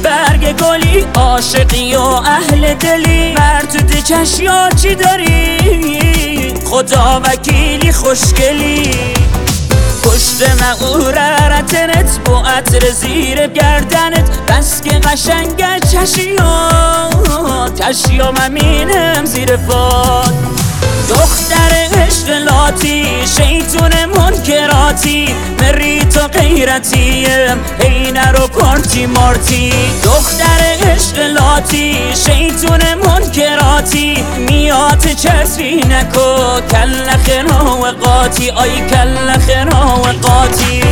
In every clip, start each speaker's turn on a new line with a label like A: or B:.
A: برگ گلی، عاشقی و اهل دلی، مرد کشیا چی داری؟ خدا وکیلی خوشگلی، پشت مغورتنت با عطر زیر گردنت، بس که قشنگه چشیا ممینم زیر پاد. دختر عشق لاتی، شیطون منکراتی، مری تو غیرتیم هی نرو پارتی مارتی. دختر عشق لاتی، شیطون منکراتی، میات چسبی نکو کل خنا و قاتی، آی کل خنا و قاتی.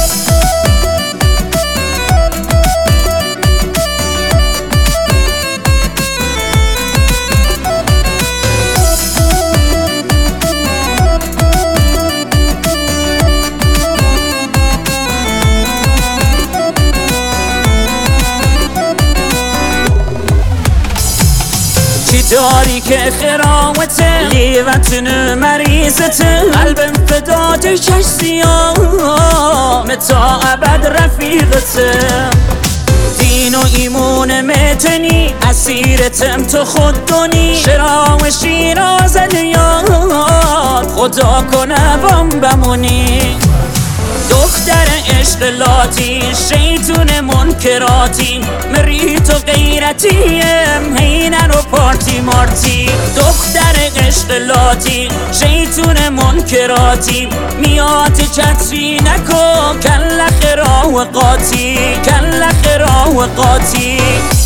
A: داری که خراوته لیوتن مریضته، قلبم فدات چشتیام تا ابد رفیقته. دین و ایمون متنی اسیرتم تو خود دونی، شرا و شیراز لیاد خدا کنه بام بمونی. دختر عشق لاتی، شیطون منکراتی، مری تو غیرتیم هی نرو پارتی مارتی. دختر عشق لاتی، شیطون منکراتی، میات چتری نکو کل خرا و قاتی، کل خرا و قاتی.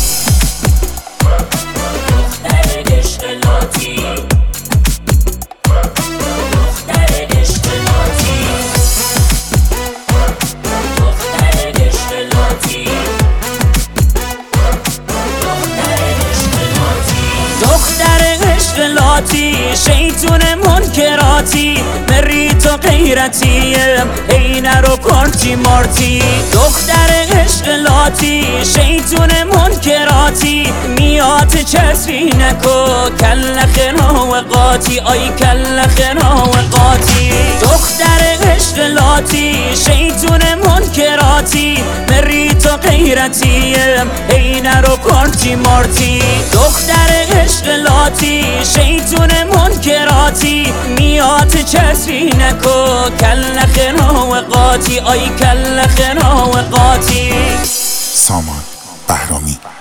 A: دختر عشق لاتی، شیطون منکراتی، مری تو غیرتیم هی نرو پارتی مارتی. دختر عشق لاتی، شیطون منکراتی، میات چسبی نکو کل خنا و قاتی، آی کل خنا و قاتی. دختر عشق لاتی، شیطون منکراتی، مری تو غیرتیم هی نرو پارتی مارتی. دختر عشق لاتی، شیطون منکراتی، میات چسبی نکو کل خنا و قاتی، آی کل خنا و قاتی.
B: سامان بهرامی.